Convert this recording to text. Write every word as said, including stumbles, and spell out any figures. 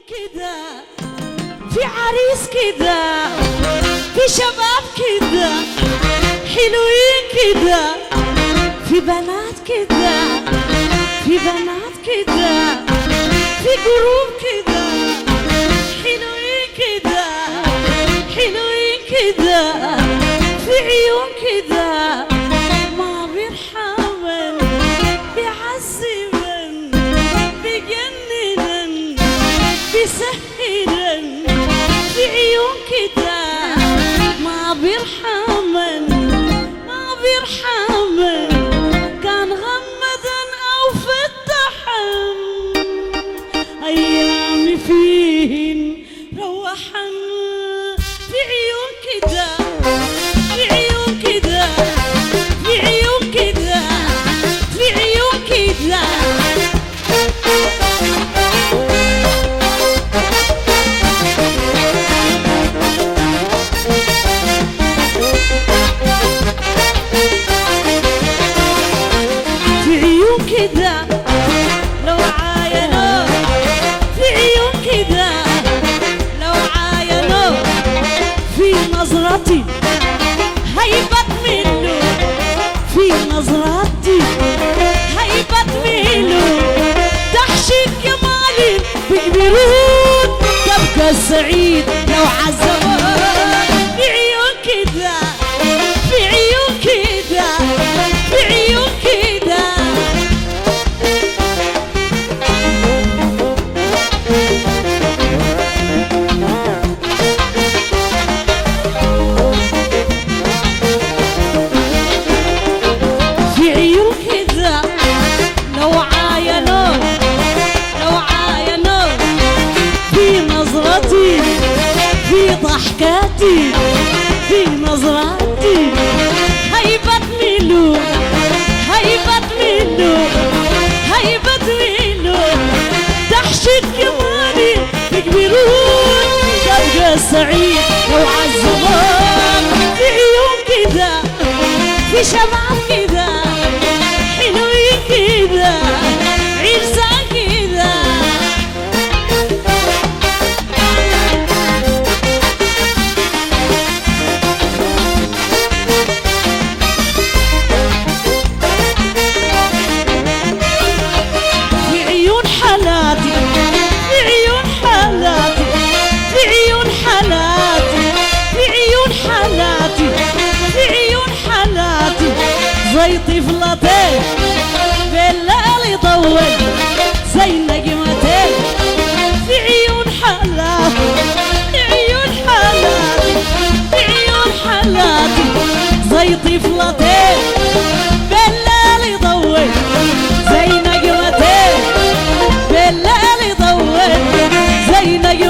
كده، في عريس كده، في شباب كده حلوين كده، في بنات كده، في بنات كده، في جروب كده حلوين كده، حلوين كده، في عيون كده ما بيرحمن بيعذبن بيجنن بيسهرن، في عيون كده ما بيرحمن ما بيرحمن، كان غمدن او فتحن ايامي فيهن روحن، في عيون كده، في عيون كده، في عيون كده، في عيون كده. في عيون كده لو عاينوا، في عيون كده لو عاينوا، في نظرتي هيبت منه، في نظرتي هيبت منه، تحشي جمالي بيكبرون تبقى السعيد لو عزمون، في عيون كده، في عيون كده، في عيون كده. في عيون كده لو عاينوا، لو عاينوا، في نظرتي، في ضحكاتي، في نظراتي هيبت منه، هيبت منه، هيبت منه، تحشي كماني بيكبرون تبقى السعيد لو عزمان، في عيون كده، في شباب كده حلوين كده عرسان كده. في عيون حالاتي، في عيون حالاتي، في عيون حالاتي، في عيون حالاتي، في عيون حالاتي زي طفلتين بالليل يضوي زي نجمتين، في عيون حالاتي، في عيون حالاتي، في عيون حالاتي زي طفلتين بالليل يضوي زي نجمتين، بالليل يضوي زي نجمتين.